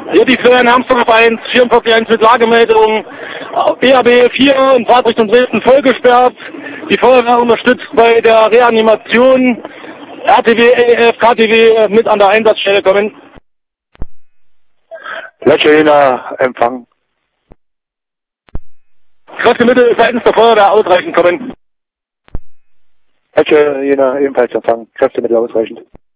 Hier die Florian Hamsdorf 1, 44-1 mit Lagemeldung. BAB 4 in Fahrtrichtung Dresden voll gesperrt. Die Feuerwehr unterstützt bei der Reanimation. RTW, EF, KTW mit an der Einsatzstelle kommen. Lecce-Jena, Empfang. Kräftemittel seitens der Feuerwehr ausreichend kommen. Lecce-Jena, ebenfalls Empfang. Kräftemittel ausreichend.